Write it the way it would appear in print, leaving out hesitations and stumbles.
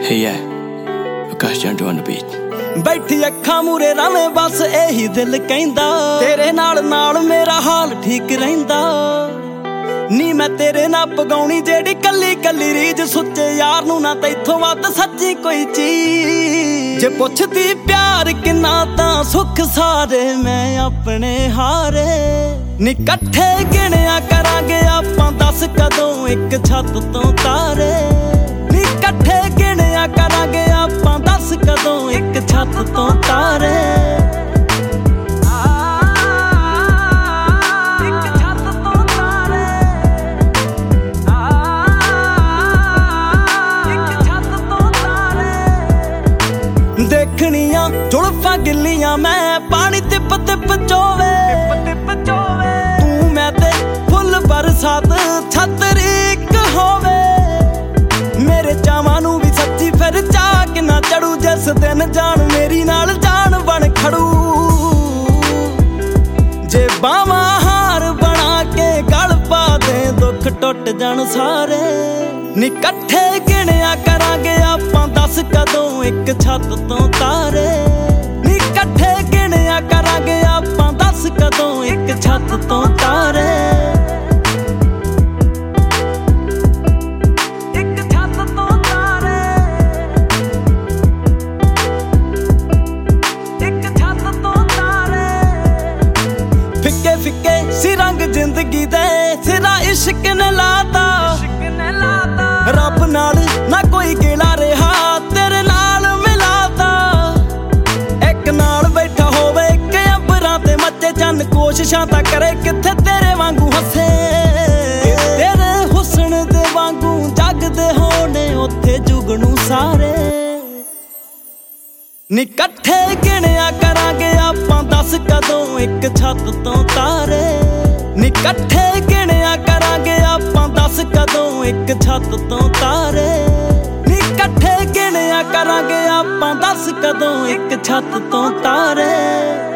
Hey yeah, Akash Jantu on the beat. बैठी अखा मूरे रवे बस यही दिल कहंदा तेरे नाल नाल मेरा हाल ठीक रहिंदा नी मैं तेरे ना पगाउणी जेड़ी कल्ली कल्ली रीज सुच्चे यार नू ना तैथों वध सच्ची कोई चीज जे पुछदी प्यार किन्ना तां सुख सारे मैं अपने हारे नी कट्ठे गिणिया करांगे आपां दस कदों एक छत तों तारे नी कट्ठे गिणिया करांगे आपां दस कदों एक छत तों तारे देखनियां जुल्फां गिल्लियां मैं पानी तिप तिप चोवे तू मैं ते फुल बरसात छतरी इक होवे मेरे चावां नू भी सच्ची फिर चाह कि ना चढ़ू जिस दिन जान मेरी नाल जान बन खड़ू जे बावां हार बना के गल पा दे दुख टुट जान सारे नी कट्ठे गिणिया करांगे आपां दस कदों एक छत तों तारे नी कट्ठे गिणिया करांगे आपां दस कदों एक छत तों तारे फिक्के फिक्के सी रंग जिंदगी दे सिरा इश्क ने लाता रब नाल ना कोई गिला रहा तेरे नाल मिलाता एक नाल बैठा होवे कि अंबरां ते मच्चे चंद कोशिशां तां करे किथे तेरे वांगू हसे तेरे हुस्न दे वांगू जगदे होने उत्थे जुगनू सारे नी कट्ठे गिणिया करांगे आपां दस कदों एक छत तों तारे नी कट्ठे गिणिया करांगे आपां दस कदों एक छत तों तारे नी कट्ठे गिणिया करांगे आपां दस कदों एक छत तों तारे।